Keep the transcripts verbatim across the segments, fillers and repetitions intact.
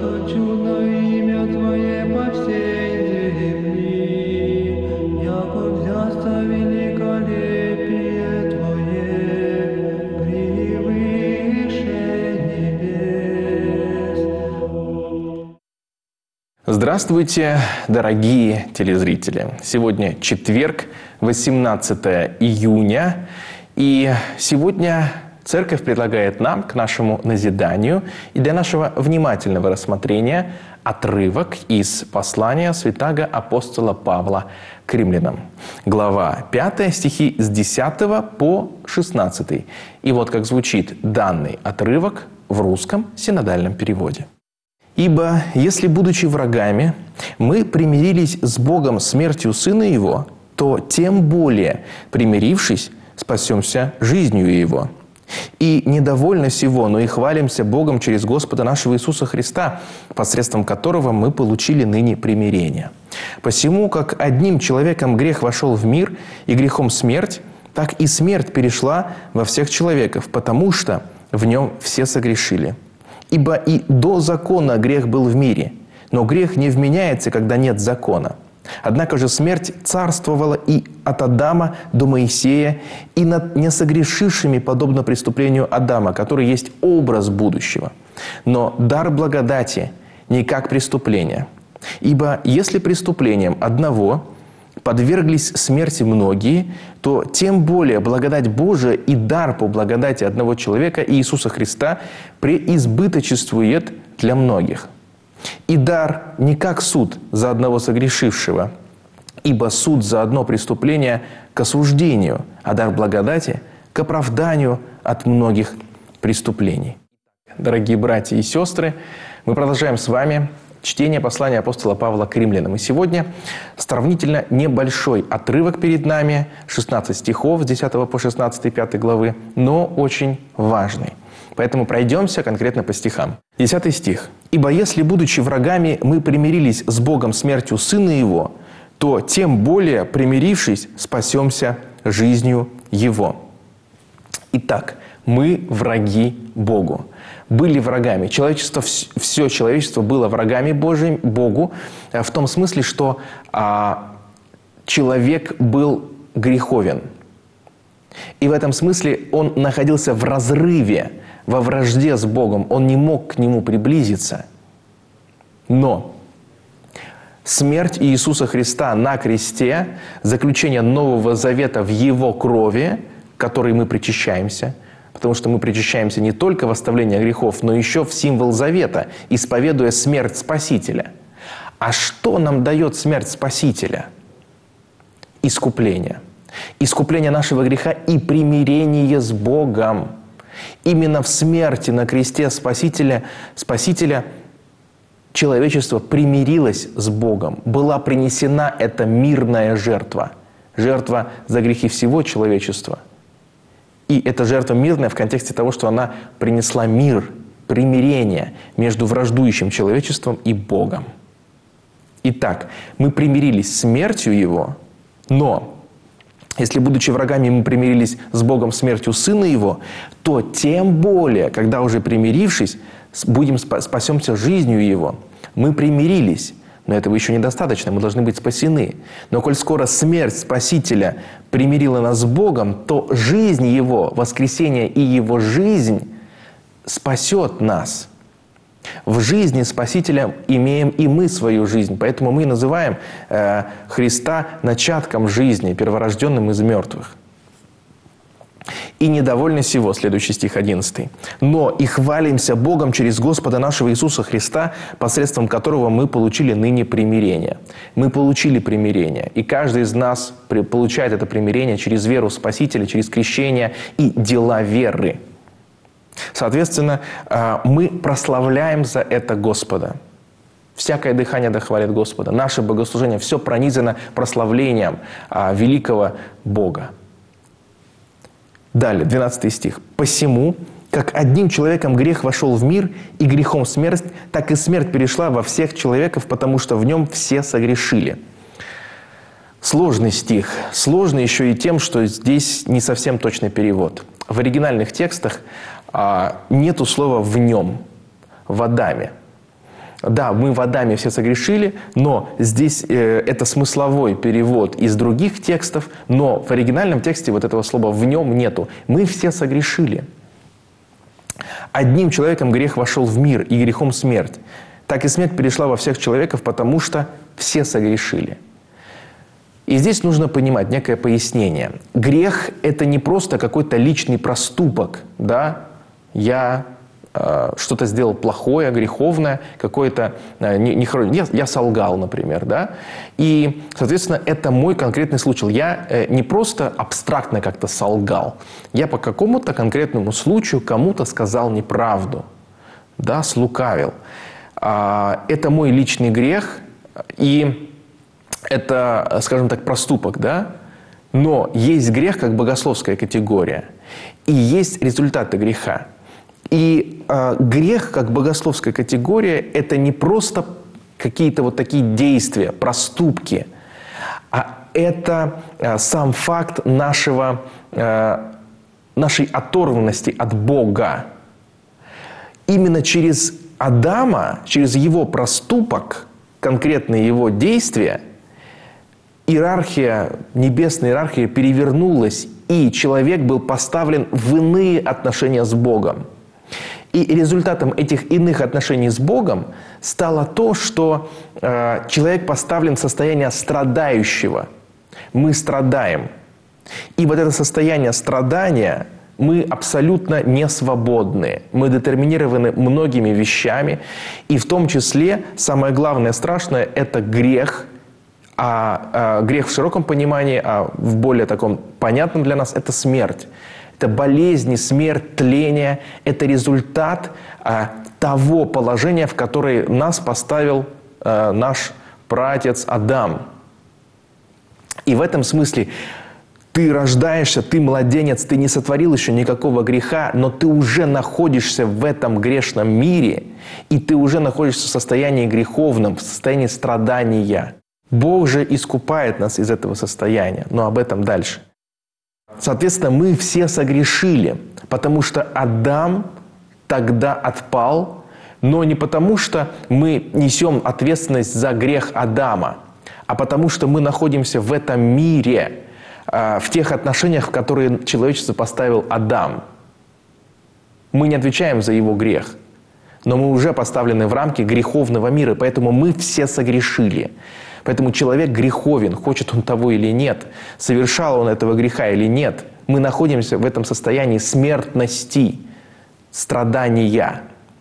что чудно имя Твое по всей земли, яко взяться великолепие Твое превыше небес. Здравствуйте, дорогие телезрители! Сегодня четверг, восемнадцатое июня, и сегодня Церковь предлагает нам к нашему назиданию и для нашего внимательного рассмотрения отрывок из послания святаго апостола Павла к римлянам. Глава пятая, стихи с десятого по шестнадцатый. И вот как звучит данный отрывок в русском синодальном переводе. «Ибо, если, будучи врагами, мы примирились с Богом смертью Сына Его, то тем более, примирившись, спасемся жизнью Его. И недовольно сего, но и хвалимся Богом через Господа нашего Иисуса Христа, посредством которого мы получили ныне примирение. Посему, как одним человеком грех вошел в мир, и грехом смерть, так и смерть перешла во всех человеков, потому что в нем все согрешили. Ибо и до закона грех был в мире, но грех не вменяется, когда нет закона. Однако же смерть царствовала и от Адама до Моисея, и над несогрешившими, подобно преступлению Адама, который есть образ будущего. Но дар благодати не как преступление. Ибо если преступлением одного подверглись смерти многие, то тем более благодать Божия и дар по благодати одного человека, Иисуса Христа, преизбыточествует для многих. И дар не как суд за одного согрешившего, ибо суд за одно преступление к осуждению, а дар благодати к оправданию от многих преступлений». Дорогие братья и сестры, мы продолжаем с вами чтение послания апостола Павла к римлянам. И сегодня сравнительно небольшой отрывок перед нами, шестнадцать стихов с десятого по шестнадцатый, пятой главы, но очень важный. Поэтому пройдемся конкретно по стихам. Десятый стих. «Ибо если, будучи врагами, мы примирились с Богом смертью Сына Его, то тем более, примирившись, спасемся жизнью Его». Итак, мы враги Богу. Были врагами. Человечество, все человечество было врагами Божьим, Богу, в том смысле, что а, человек был греховен. И в этом смысле он находился в разрыве, во вражде с Богом. Он не мог к Нему приблизиться. Но смерть Иисуса Христа на кресте, заключение Нового Завета в Его крови, которой мы причащаемся, потому что мы причащаемся не только в оставление грехов, но еще в символ Завета, исповедуя смерть Спасителя. А что нам дает смерть Спасителя? Искупление. Искупление нашего греха и примирение с Богом. Именно в смерти на кресте Спасителя, Спасителя человечество примирилось с Богом. Была принесена эта мирная жертва. Жертва за грехи всего человечества. И эта жертва мирная в контексте того, что она принесла мир, примирение между враждующим человечеством и Богом. Итак, мы примирились с смертью Его, но если, будучи врагами, мы примирились с Богом смертью Сына Его, то тем более, когда уже примирившись, будем спасемся жизнью Его. Мы примирились, но этого еще недостаточно, мы должны быть спасены. Но коль скоро смерть Спасителя примирила нас с Богом, то жизнь Его, воскресение и Его жизнь спасет нас. В жизни Спасителя имеем и мы свою жизнь, поэтому мы называем э, Христа начатком жизни, перворожденным из мертвых. «И недовольны сего», следующий стих одиннадцатый, «но и хвалимся Богом через Господа нашего Иисуса Христа, посредством которого мы получили ныне примирение». Мы получили примирение, и каждый из нас получает это примирение через веру в Спасителя, через крещение и дела веры. Соответственно, мы прославляем за это Господа. Всякое дыхание да хвалит Господа. Наше богослужение все пронизано прославлением великого Бога. Далее, двенадцатый стих. «Посему, как одним человеком грех вошел в мир, и грехом смерть, так и смерть перешла во всех человеков, потому что в нем все согрешили». Сложный стих. Сложный еще и тем, что здесь не совсем точный перевод. В оригинальных текстах а, нету слова «в нем», «в Адаме». да, мы в Адаме все согрешили, но здесь э, это смысловой перевод из других текстов, но в оригинальном тексте вот этого слова «в нем» нету. Мы все согрешили. Одним человеком грех вошел в мир, и грехом смерть. Так и смерть перешла во всех человеков, потому что все согрешили. И здесь нужно понимать некое пояснение. Грех – это не просто какой-то личный проступок, да, я э, что-то сделал плохое, греховное, какое-то э, не, не, я, я солгал, например, да, и, соответственно, это мой конкретный случай. Я э, не просто абстрактно как-то солгал, я по какому-то конкретному случаю кому-то сказал неправду, да, слукавил. А, это мой личный грех, и это, скажем так, проступок, да, но есть грех как богословская категория, и есть результаты греха. И э, грех, как богословская категория, это не просто какие-то вот такие действия, проступки, а это э, сам факт нашего, э, нашей оторванности от Бога. Именно через Адама, через его проступок, конкретные его действия, иерархия, небесная иерархия перевернулась, и человек был поставлен в иные отношения с Богом. И результатом этих иных отношений с Богом стало то, что э, человек поставлен в состояние страдающего. Мы страдаем. И вот это состояние страдания, мы абсолютно не свободны. Мы детерминированы многими вещами. И в том числе, самое главное, страшное – это грех. А, а грех в широком понимании, а в более таком понятном для нас – это смерть. Это болезни, смерть, тление. Это результат а, того положения, в которое нас поставил а, наш праотец Адам. И в этом смысле ты рождаешься, ты младенец, ты не сотворил еще никакого греха, но ты уже находишься в этом грешном мире, и ты уже находишься в состоянии греховном, в состоянии страдания. Бог же искупает нас из этого состояния, но об этом дальше. Соответственно, мы все согрешили, потому что Адам тогда отпал, но не потому, что мы несем ответственность за грех Адама, а потому что мы находимся в этом мире, в тех отношениях, в которые человечество поставил Адам. Мы не отвечаем за его грех, но мы уже поставлены в рамки греховного мира, поэтому мы все согрешили. Поэтому человек греховен, хочет он того или нет, совершал он этого греха или нет. Мы находимся в этом состоянии смертности, страдания,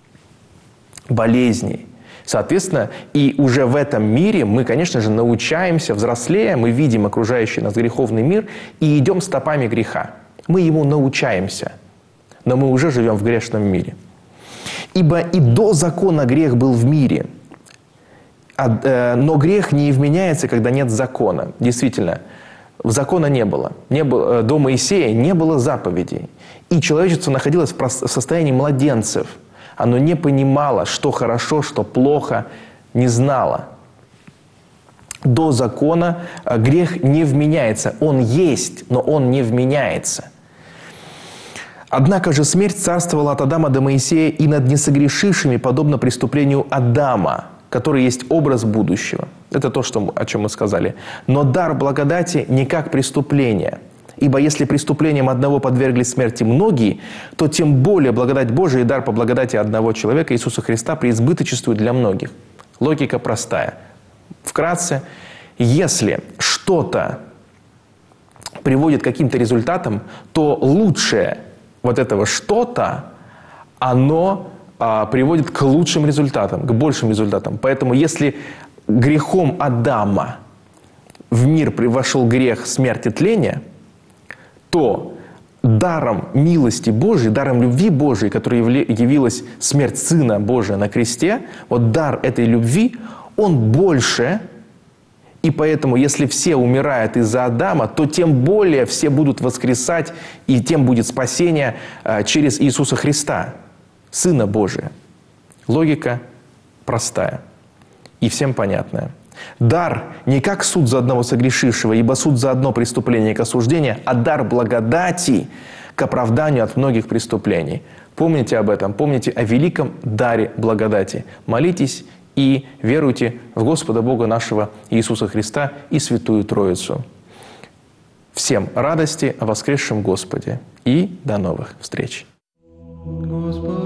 болезней. Соответственно, и уже в этом мире мы, конечно же, научаемся, взрослея, мы видим окружающий нас греховный мир и идем стопами греха. Мы ему научаемся, но мы уже живем в грешном мире. Ибо и до закона грех был в мире, но грех не вменяется, когда нет закона. Действительно, закона не было. Не было. До Моисея не было заповедей. И человечество находилось в состоянии младенцев. Оно не понимало, что хорошо, что плохо, не знало. До закона грех не вменяется. Он есть, но он не вменяется. Однако же смерть царствовала от Адама до Моисея и над несогрешившими, подобно преступлению Адама, который есть образ будущего. Это то, что, о чем мы сказали. Но дар благодати не как преступление. Ибо если преступлением одного подвергли смерти многие, то тем более благодать Божия и дар по благодати одного человека, Иисуса Христа, преизбыточествует для многих. Логика простая. Вкратце, если что-то приводит к каким-то результатам, то лучшее вот этого что-то, оно а, приводит к лучшим результатам, к большим результатам. Поэтому если грехом Адама в мир вошел грех смерти тления, то даром милости Божией, даром любви Божией, которой явилась смерть Сына Божия на кресте, вот дар этой любви, он больше, и поэтому, если все умирают из-за Адама, то тем более все будут воскресать, и тем будет спасение через Иисуса Христа, Сына Божия. Логика простая и всем понятная. Дар не как суд за одного согрешившего, ибо суд за одно преступление к осуждению, а дар благодати к оправданию от многих преступлений. Помните об этом, помните о великом даре благодати. Молитесь и веруйте в Господа Бога нашего Иисуса Христа и Святую Троицу. Всем радости о воскресшем Господе и до новых встреч! Господи.